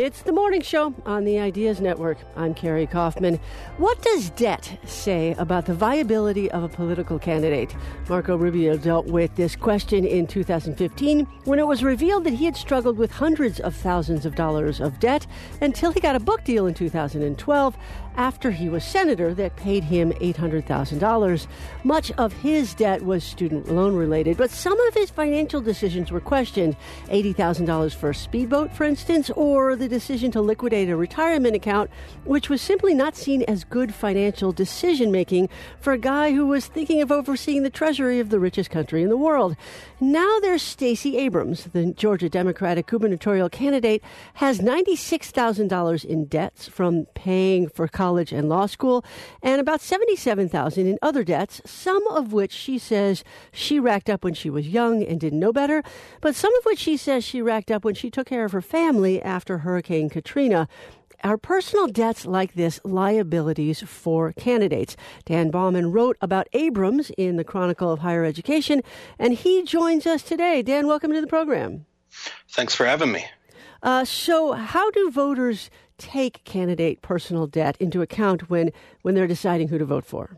It's the morning show on the Ideas Network. I'm Carrie Kaufman. What does debt say about the viability of a political candidate? Marco Rubio dealt with this question in 2015 when it was revealed that he had struggled with hundreds of thousands of dollars of debt until he got a book deal in 2012 after he was senator that paid him $800,000. Much of his debt was student loan related, but some of his financial decisions were questioned. $80,000 for a speedboat, for instance, or the decision to liquidate a retirement account, which was simply not seen as good financial decision-making for a guy who was thinking of overseeing the treasury of the richest country in the world. Now there's Stacey Abrams, the Georgia Democratic gubernatorial candidate, has $96,000 in debts from paying for college and law school, and about $77,000 in other debts, some of which she says she racked up when she was young and didn't know better, but some of which she says she racked up when she took care of her family after Hurricane Katrina. Are personal debts like this liabilities for candidates? Dan Bauman wrote about Abrams in the Chronicle of Higher Education, and he joins us today. Dan, welcome to the program. Thanks for having me. So how do voters take candidate personal debt into account when they're deciding who to vote for?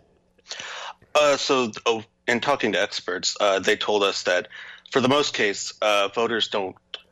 In talking to experts, they told us that for the most case, voters don't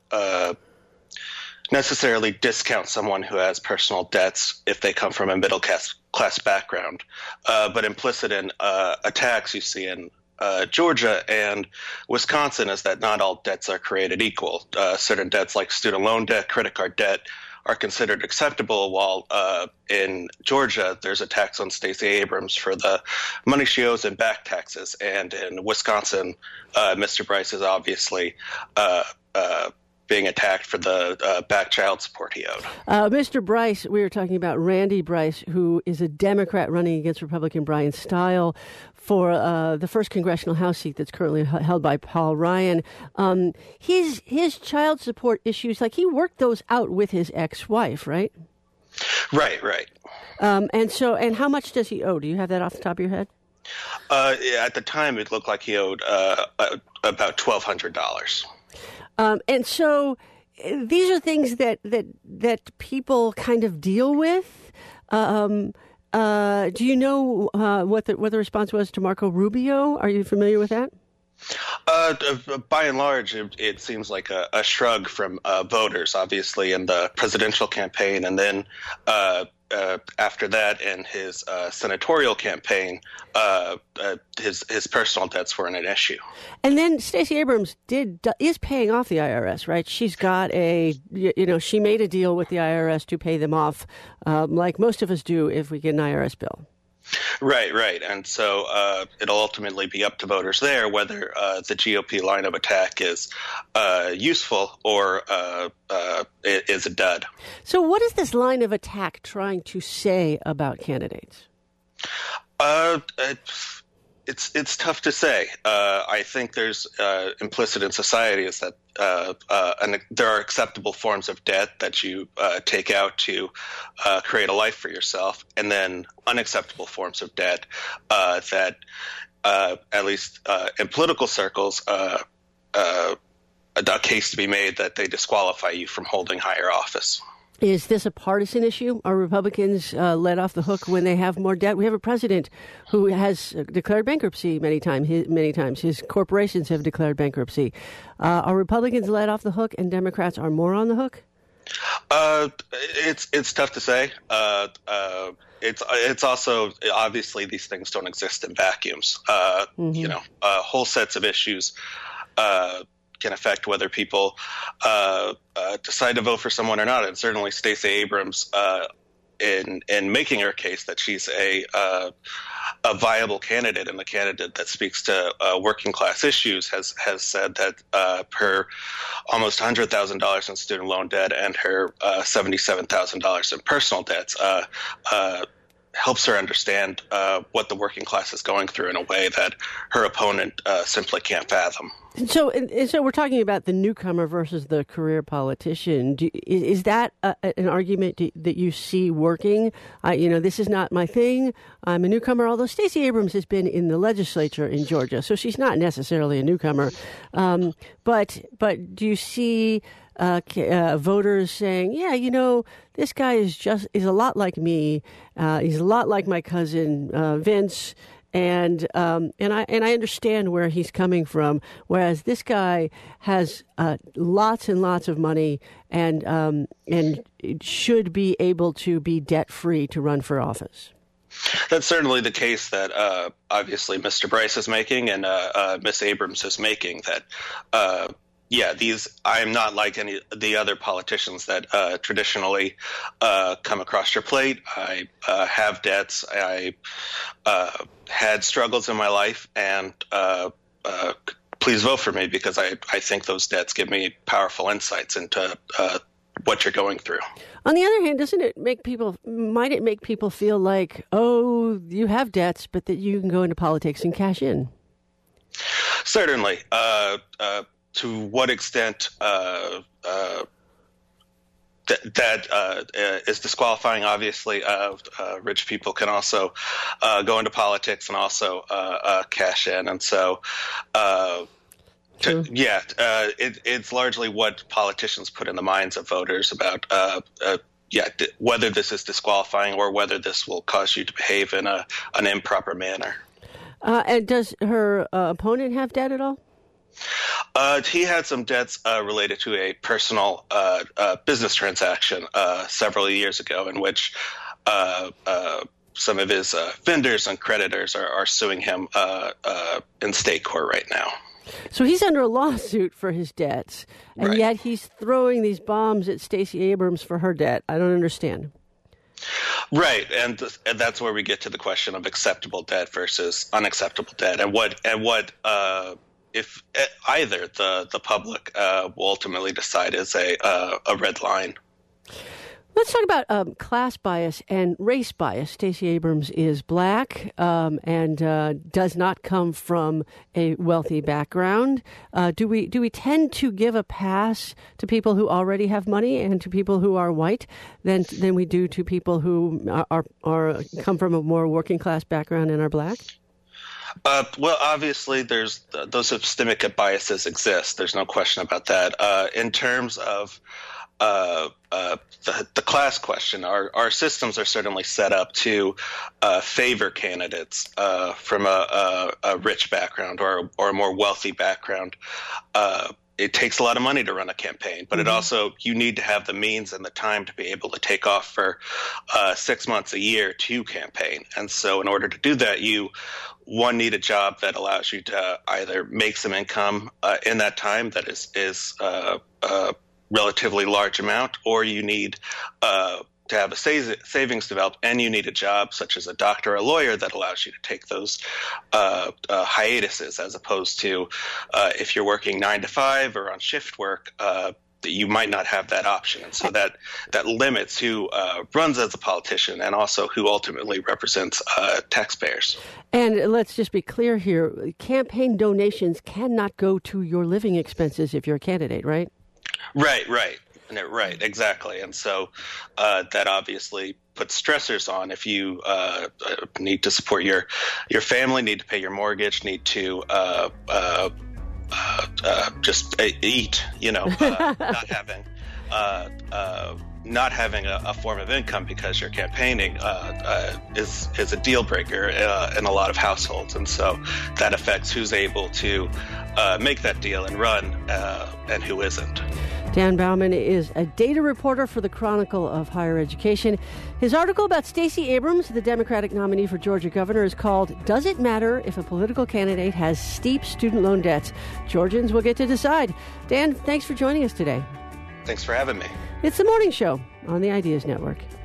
necessarily discount someone who has personal debts if they come from a middle class background. But implicit in attacks you see in Georgia and Wisconsin is that not all debts are created equal. Certain debts like student loan debt, credit card debt are considered acceptable, while in Georgia there's a tax on Stacey Abrams for the money she owes in back taxes. And in Wisconsin, Mr. Bryce is obviously being attacked for the back child support he owed. Mr. Bryce, we were talking about Randy Bryce, who is a Democrat running against Republican Brian Stile for the first congressional House seat that's currently held by Paul Ryan. His child support issues, like he worked those out with his ex-wife, right? Right. And how much does he owe? Do you have that off the top of your head? At the time, it looked like he owed about $1,200. And so these are things that people kind of deal with. Do you know what the response was to Marco Rubio? Are you familiar with that? By and large, it seems like a shrug from voters, obviously, in the presidential campaign. And then after that, in his senatorial campaign, his personal debts weren't an issue. And then Stacey Abrams is paying off the IRS, right? She's got she made a deal with the IRS to pay them off, like most of us do if we get an IRS bill. Right. And so it'll ultimately be up to voters there whether the GOP line of attack is useful or is a dud. So what is this line of attack trying to say about candidates? It's tough to say. I think there's implicit in society is that there are acceptable forms of debt that you take out to create a life for yourself, and then unacceptable forms of debt that, at least in political circles, a case to be made that they disqualify you from holding higher office. Is this a partisan issue? Are Republicans let off the hook when they have more debt? We have a president who has declared bankruptcy many times. His corporations have declared bankruptcy. Are Republicans let off the hook and Democrats are more on the hook? It's tough to say. It's also obviously these things don't exist in vacuums. Whole sets of issues can affect whether people decide to vote for someone or not. And certainly Stacey Abrams, in making her case that she's a viable candidate and the candidate that speaks to working class issues, has said that her almost $100,000 in student loan debt and her $77,000 in personal debts helps her understand what the working class is going through in a way that her opponent simply can't fathom. So we're talking about the newcomer versus the career politician. Is that an argument that you see working? This is not my thing. I'm a newcomer, although Stacey Abrams has been in the legislature in Georgia, so she's not necessarily a newcomer. But do you see voters saying, yeah, this guy is a lot like me. He's a lot like my cousin Vince. And I understand where he's coming from, whereas this guy has lots and lots of money and should be able to be debt free to run for office. That's certainly the case that obviously Mr. Bryce is making and Miss Abrams is making. That I am not like any of the other politicians that traditionally come across your plate. I have debts. I had struggles in my life, and please vote for me because I think those debts give me powerful insights into what you're going through. On the other hand, might it make people feel like, oh, you have debts, but that you can go into politics and cash in? Certainly. To what extent that is disqualifying? Obviously, rich people can also go into politics and also cash in, and so it's largely what politicians put in the minds of voters about whether this is disqualifying or whether this will cause you to behave in an improper manner. And does her opponent have debt at all? He had some debts related to a personal business transaction several years ago in which some of his vendors and creditors are suing him in state court right now. So he's under a lawsuit for his debts, and yet he's throwing these bombs at Stacey Abrams for her debt. I don't understand. Right, and that's where we get to the question of acceptable debt versus unacceptable debt, and what if either the public will ultimately decide is a red line. Let's talk about class bias and race bias. Stacey Abrams is black and does not come from a wealthy background. Do we tend to give a pass to people who already have money and to people who are white than we do to people who are come from a more working class background and are black? Well, obviously, there's those systemic biases exist. There's no question about that. In terms of the class question, our systems are certainly set up to favor candidates from a rich background or a more wealthy background. It takes a lot of money to run a campaign, but it also, you need to have the means and the time to be able to take off for 6 months a year to campaign. And so in order to do that, you need a job that allows you to either make some income in that time that is a relatively large amount, or you need to have a savings developed, and you need a job such as a doctor or a lawyer that allows you to take those hiatuses, as opposed to if you're working 9 to 5 or on shift work, you might not have that option. And so that limits who runs as a politician and also who ultimately represents taxpayers. And let's just be clear here. Campaign donations cannot go to your living expenses if you're a candidate, right? Right, exactly. And so that obviously puts stressors on if you need to support your family, need to pay your mortgage, need to just eat, not having a form of income because you're campaigning is a deal breaker in a lot of households. And so that affects who's able to make that deal and run and who isn't. Dan Bauman is a data reporter for the Chronicle of Higher Education. His article about Stacey Abrams, the Democratic nominee for Georgia governor, is called "Does It Matter If a Political Candidate Has Steep Student Loan Debts? Georgians Will Get to Decide." Dan, thanks for joining us today. Thanks for having me. It's The Morning Show on the Ideas Network.